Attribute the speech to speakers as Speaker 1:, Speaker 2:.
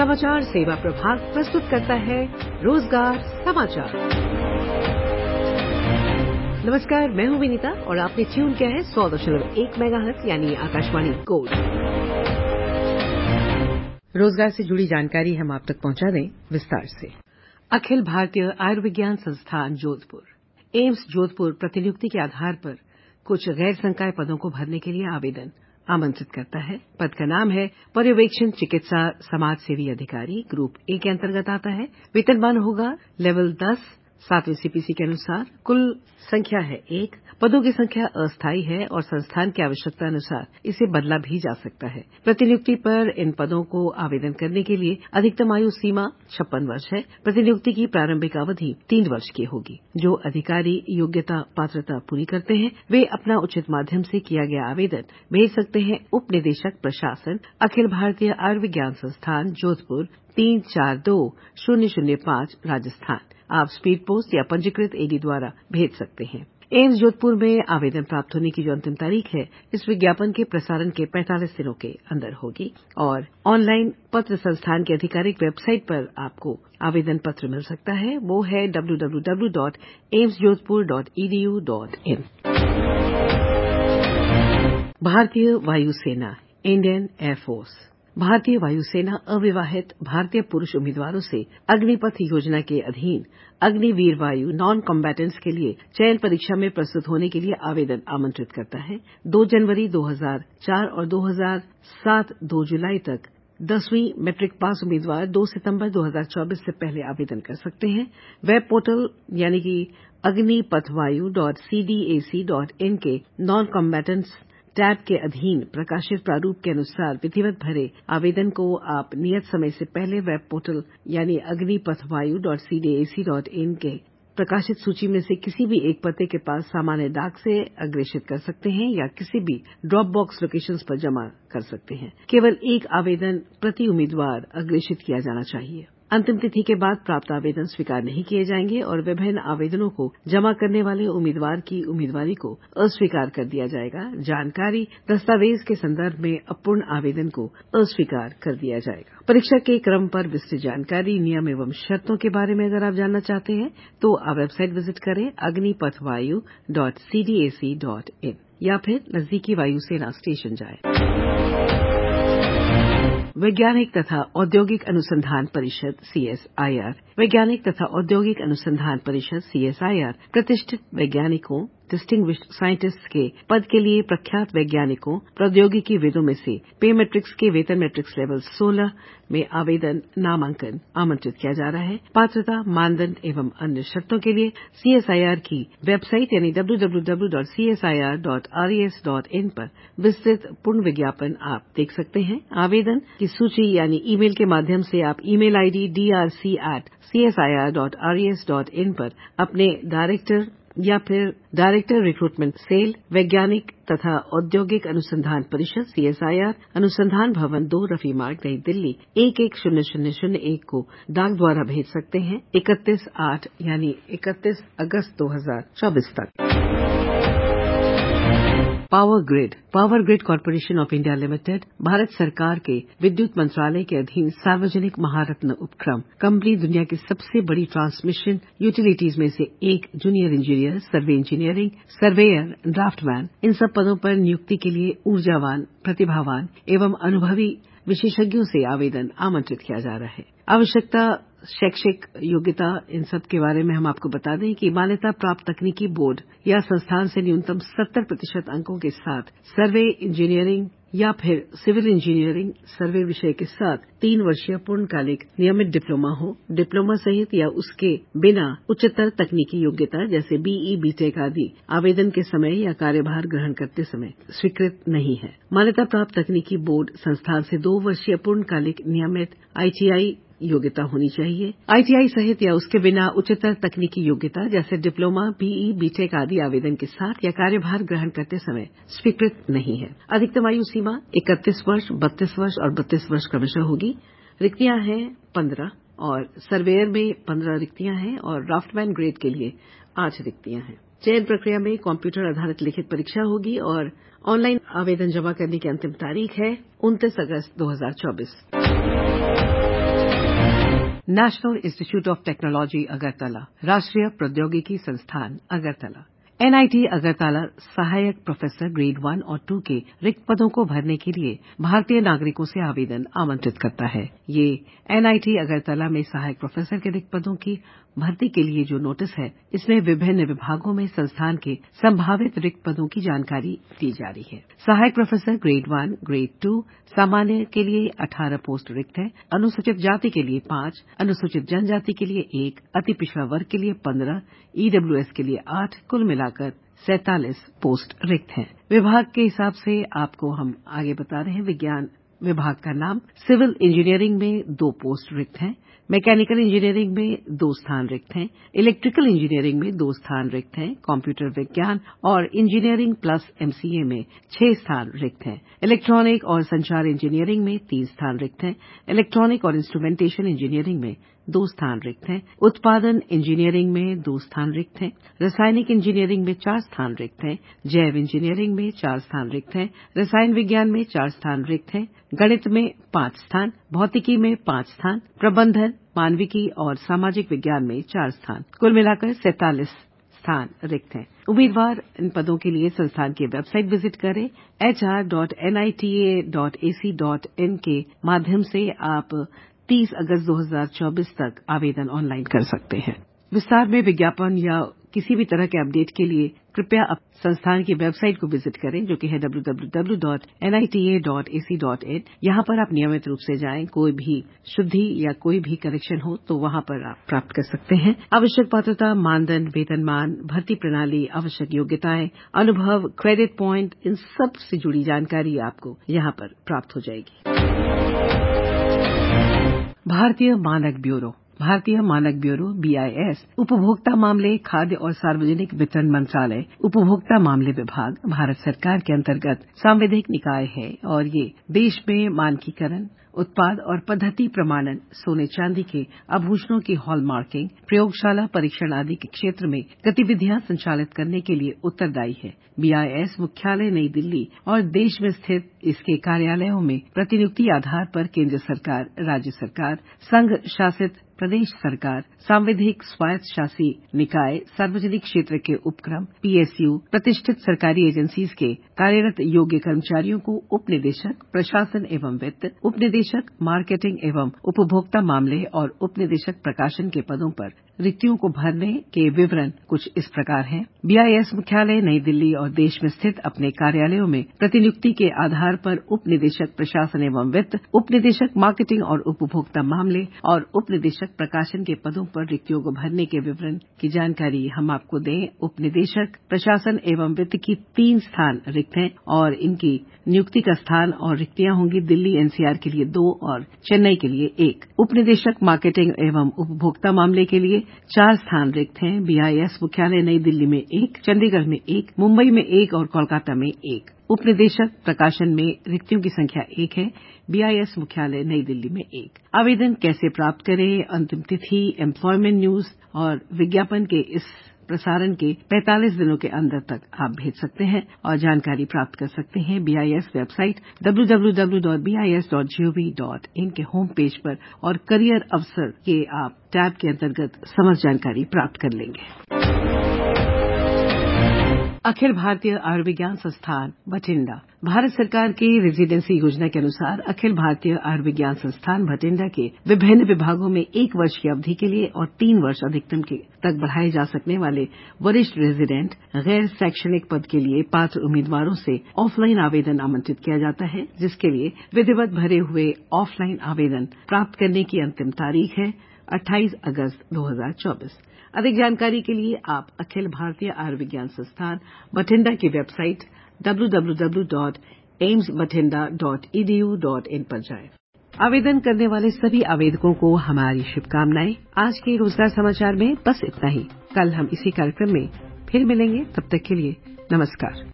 Speaker 1: समाचार सेवा प्रभाग प्रस्तुत करता है रोजगार समाचार। नमस्कार, मैं हूं विनीता और आपने ट्यून किया है 100.1 मेगाहर्ट्ज यानी आकाशवाणी गोल्ड। रोजगार से जुड़ी जानकारी हम आप तक पहुंचा दें विस्तार से। अखिल भारतीय आयुर्विज्ञान संस्थान जोधपुर एम्स जोधपुर प्रतिनियुक्ति के आधार पर कुछ गैर संकाय पदों को भरने के लिए आवेदन आमंत्रित करता है। पद का नाम है पर्यवेक्षण चिकित्सा समाज सेवी अधिकारी, ग्रुप ए के अंतर्गत आता है। वेतनमान होगा लेवल 10 7वें सीपीसी के अनुसार। कुल संख्या है 1। पदों की संख्या अस्थायी है और संस्थान की आवश्यकता अनुसार इसे बदला भी जा सकता है। प्रतिनियुक्ति पर इन पदों को आवेदन करने के लिए अधिकतम आयु सीमा 56 वर्ष है। प्रतिनियुक्ति की प्रारंभिक अवधि 3 वर्ष की होगी। जो अधिकारी योग्यता पात्रता पूरी करते हैं वे अपना उचित माध्यम से किया गया आवेदन भेज सकते हैं। उप निदेशक प्रशासन, अखिल भारतीय आयुर्विज्ञान संस्थान, जोधपुर 342005 राजस्थान। आप स्पीड पोस्ट या पंजीकृत एडी द्वारा भेज सकते हैं। एम्स जोधपुर में आवेदन प्राप्त होने की जो अंतिम तारीख है इस विज्ञापन के प्रसारण के 45 दिनों के अंदर होगी और ऑनलाइन पत्र संस्थान की आधिकारिक वेबसाइट पर आपको आवेदन पत्र मिल सकता है। वो है www.aimsjodhpur.edu.in। भारतीय वायुसेना इंडियन एयरफोर्स भारतीय वायुसेना अविवाहित भारतीय पुरुष उम्मीदवारों से अग्निपथ योजना के अधीन अग्निवीर वायु नॉन कॉम्बैटेंट्स के लिए चयन परीक्षा में प्रस्तुत होने के लिए आवेदन आमंत्रित करता है। 2 जनवरी 2004 और 2007 2 जुलाई तक 10वीं मैट्रिक पास उम्मीदवार 2 सितंबर 2024 से पहले आवेदन कर सकते हैं। वेब पोर्टल यानी कि agnipathvayu.cdac.in के नॉन कॉम्बैटेंट्स टैब के अधीन प्रकाशित प्रारूप के अनुसार विधिवत भरे आवेदन को आप नियत समय से पहले वेब पोर्टल यानी agnipathvayu.cdac.in के प्रकाशित सूची में से किसी भी एक पते के पास सामान्य डाक से अग्रेषित कर सकते हैं या किसी भी ड्रॉप बॉक्स लोकेशंस पर जमा कर सकते हैं। केवल एक आवेदन प्रति उम्मीदवार अग्रेषित किया जाना चाहिए। अंतिम तिथि के बाद प्राप्त आवेदन स्वीकार नहीं किए जाएंगे और विभिन्न आवेदनों को जमा करने वाले उम्मीदवार की उम्मीदवारी को अस्वीकार कर दिया जाएगा। जानकारी दस्तावेज के संदर्भ में अपूर्ण आवेदन को अस्वीकार कर दिया जाएगा। परीक्षा के क्रम पर विस्तृत जानकारी, नियम एवं शर्तों के बारे में अगर आप जानना चाहते हैं तो आप वेबसाइट विजिट करें agnipathvayu.cdac.in या फिर नजदीकी वायुसेना स्टेशन जाएं। वैज्ञानिक तथा औद्योगिक अनुसंधान परिषद CSIR वैज्ञानिक तथा औद्योगिक अनुसंधान परिषद CSIR प्रतिष्ठित वैज्ञानिकों डिस्टिंग्विश्ड साइंटिस्ट के पद के लिए प्रख्यात वैज्ञानिकों प्रौद्योगिकीविदों में से पे मैट्रिक्स के वेतन मैट्रिक्स लेवल 16 में आवेदन नामांकन आमंत्रित किया जा रहा है। पात्रता, मानदंड एवं अन्य शर्तों के लिए CSIR की वेबसाइट यानी www.csir.res.in पर विस्तृत पूर्ण विज्ञापन आप देख सकते हैं। आवेदन की सूची यानी ईमेल के माध्यम से आप ईमेल ID drc@csir.res.in पर अपने डायरेक्टर या फिर डायरेक्टर रिक्रूटमेंट सेल वैज्ञानिक तथा औद्योगिक अनुसंधान परिषद CSIR अनुसंधान भवन 2 रफी मार्ग नई दिल्ली 110001 को डाक द्वारा भेज सकते हैं 31/8 यानी 31 अगस्त 2024 तक। Power grid corporation of India limited Bharat सरकार के विद्युत मंत्रालय के अधीन सार्वजनिक महारत्न उपक्रम कंपनी दुनिया की सबसे बड़ी ट्रांसमिशन यूटिलिटीज में से एक junior engineer, survey engineering, surveyor, draftsman इन सब पदों पर नियुक्ति के लिए ऊर्जावान, प्रतिभावान एवं अनुभवी विशेषज्ञों से आवेदन आमंत्रित किया जा रहा है। आवश्यकता, शैक्षिक योग्यता इन सब के बारे में हम आपको बता दें कि मान्यता प्राप्त तकनीकी बोर्ड या संस्थान से न्यूनतम 70% अंकों के साथ सर्वे इंजीनियरिंग या फिर सिविल इंजीनियरिंग सर्वे विषय के साथ 3 वर्षीय पूर्णकालिक नियमित डिप्लोमा हो। डिप्लोमा सहित या उसके बिना उच्चतर तकनीकी योग्यता जैसे BE, BTech आदि आवेदन के समय या कार्यभार ग्रहण करते समय स्वीकृत नहीं है। मान्यता प्राप्त तकनीकी बोर्ड संस्थान से 2 वर्षीय पूर्णकालिक नियमित ITI योग्यता होनी चाहिए। ITI सहित या उसके बिना उच्चतर तकनीकी योग्यता जैसे डिप्लोमा, BE, BTech आदि आवेदन के साथ या कार्यभार ग्रहण करते समय स्वीकृत नहीं है। अधिकतम आयु सीमा 31 वर्ष, 32 वर्ष और 32 वर्ष क्रमशः होगी। रिक्तियां हैं 15 और सर्वेयर में 15 रिक्तियां हैं और ड्राफ्टमैन ग्रेड के लिए 8 रिक्तियां हैं। चयन प्रक्रिया में कंप्यूटर आधारित लिखित परीक्षा होगी और ऑनलाइन आवेदन जमा करने की अंतिम तारीख है 29 अगस्त 2024। National institute of technology Agartala, राष्ट्रीय प्रौद्योगिकी संस्थान अगरतला। NIT अगरतला सहायक प्रोफेसर ग्रेड 1 और 2 के रिक्त पदों को भरने के लिए भारतीय नागरिकों से आवेदन आमंत्रित करता है। ये NIT अगरतला में सहायक प्रोफेसर के रिक्त पदों की भर्ती के लिए जो नोटिस है, इसमें विभिन्न विभागों में संस्थान के संभावित रिक्त पदों की जानकारी दी जा रही है। सहायक प्रोफेसर ग्रेड 1, ग्रेड 2 सामान्य के लिए 18 पोस्ट रिक्त है, अनुसूचित जाति के लिए 5, अनुसूचित जनजाति के लिए 1, अति पिछड़ा वर्ग के लिए 15, EWS के लिए 8, कुल मिलाकर 47 पोस्ट रिक्त हैं। विभाग के हिसाब से आपको हम आगे बता रहे हैं। विज्ञान विभाग का नाम, सिविल इंजीनियरिंग में 2 पोस्ट रिक्त हैं, मैकेनिकल इंजीनियरिंग में 2 स्थान रिक्त हैं, इलेक्ट्रिकल इंजीनियरिंग में 2 स्थान रिक्त हैं, कंप्यूटर विज्ञान और इंजीनियरिंग प्लस MCA में 6 स्थान रिक्त हैं, इलेक्ट्रॉनिक और संचार इंजीनियरिंग में 3 स्थान रिक्त हैं, इलेक्ट्रॉनिक और इंस्ट्रूमेंटेशन इंजीनियरिंग में 2 स्थान रिक्त हैं, उत्पादन इंजीनियरिंग में 2 स्थान रिक्त हैं, रासायनिक इंजीनियरिंग में 4 स्थान रिक्त हैं, जैव इंजीनियरिंग में 4 स्थान रिक्त हैं, रसायन विज्ञान में 4 स्थान रिक्त हैं, गणित में 5 स्थान, भौतिकी में 5 स्थान, प्रबंधन, मानविकी और सामाजिक विज्ञान में 4 स्थान, कुल मिलाकर 47 स्थान रिक्त हैं। उम्मीदवार इन पदों के लिए संस्थान की वेबसाइट विजिट करें। hr.nita.ac.in के माध्यम से आप 30 अगस्त 2024 तक आवेदन ऑनलाइन कर सकते हैं। विस्तार में विज्ञापन या किसी भी तरह के अपडेट के लिए कृपया संस्थान की वेबसाइट को विजिट करें, जो कि है www.nita.ac.in। यहां पर आप नियमित रूप से जाएं। कोई भी शुद्धि या कोई भी करेक्शन हो तो वहां पर आप प्राप्त कर सकते हैं। आवश्यक पात्रता, मानदंड, वेतनमान, भर्ती प्रणाली, आवश्यक योग्यताएं, अनुभव, क्रेडिट पॉइंट, इन सब से जुड़ी जानकारी आपको यहां पर प्राप्त हो जाएगी। भारतीय मानक ब्यूरो BIS, उपभोक्ता मामले, खाद्य और सार्वजनिक वितरण मंत्रालय, उपभोक्ता मामले विभाग भारत सरकार के अंतर्गत सांविधिक निकाय है और ये देश में मानकीकरण, उत्पाद और पद्धति प्रमाणन, सोने चांदी के आभूषणों की हॉलमार्किंग, प्रयोगशाला परीक्षण आदि के क्षेत्र में गतिविधियां संचालित करने के लिए उत्तरदायी है। BIS मुख्यालय नई दिल्ली और देश में स्थित इसके कार्यालयों में प्रतिनियुक्ति आधार पर केंद्र सरकार, राज्य सरकार, संघ शासित प्रदेश सरकार, सांविधिक स्वायत्त शासी निकाय, सार्वजनिक क्षेत्र के उपक्रम, PSU, प्रतिष्ठित सरकारी एजेंसीज के कार्यरत योग्य कर्मचारियों को उपनिदेशक प्रशासन एवं वित्त, उपनिदेशक मार्केटिंग एवं उपभोक्ता मामले और उपनिदेशक प्रकाशन के पदों पर रिक्तियों को भरने के विवरण कुछ इस प्रकार हैं। BIS मुख्यालय नई दिल्ली और देश में स्थित अपने कार्यालयों में प्रतिनियुक्ति के आधार पर उपनिदेशक प्रशासन एवं वित्त, उपनिदेशक मार्केटिंग और उपभोक्ता मामले और उपनिदेशक प्रकाशन के पदों पर रिक्तियों को भरने के विवरण की जानकारी हम आपको दें। उपनिदेशक प्रशासन एवं वित्त की 3 स्थान रिक्त हैं और इनकी नियुक्ति का स्थान और रिक्तियां होंगी दिल्ली NCR के लिए 2 और चेन्नई के लिए 1। उपनिदेशक मार्केटिंग एवं उपभोक्ता मामले के लिए 4 स्थान रिक्त हैं। BIS मुख्यालय नई दिल्ली में 1, चंडीगढ़ में 1, मुंबई में 1 और कोलकाता में 1। उपनिदेशक प्रकाशन में रिक्तियों की संख्या 1 है। BIS मुख्यालय नई दिल्ली में 1। आवेदन कैसे प्राप्त करें? अंतिम तिथि एम्प्लॉयमेंट न्यूज और विज्ञापन के इस प्रसारण के 45 दिनों के अंदर तक आप भेज सकते हैं और जानकारी प्राप्त कर सकते हैं। BIS वेबसाइट www.bis.gov.in के होम पेज पर और करियर अवसर के आप टैब के अंतर्गत समस्त जानकारी प्राप्त कर लेंगे। अखिल भारतीय आयुर्विज्ञान संस्थान भटिंडा, भारत सरकार की रेजिडेंसी योजना के अनुसार अखिल भारतीय आयुर्विज्ञान संस्थान भटिंडा के विभिन्न विभागों में 1 वर्ष की अवधि के लिए और 3 वर्ष अधिकतम तक बढ़ाए जा सकने वाले वरिष्ठ रेजिडेंट गैर शैक्षणिक पद के लिए पात्र उम्मीदवारों से ऑफलाइन आवेदन आमंत्रित किया जाता है, जिसके लिए विधिवत भरे हुए ऑफलाइन आवेदन प्राप्त करने की अंतिम तारीख है 28 अगस्त 2024। अधिक जानकारी के लिए आप अखिल भारतीय आयुर्विज्ञान संस्थान भटिंडा की वेबसाइट www.aimsbhatinda.edu.in पर जाएं। आवेदन करने वाले सभी आवेदकों को हमारी शुभकामनाएं। आज के रोजगार समाचार में बस इतना ही। कल हम इसी कार्यक्रम में फिर मिलेंगे। तब तक के लिए नमस्कार।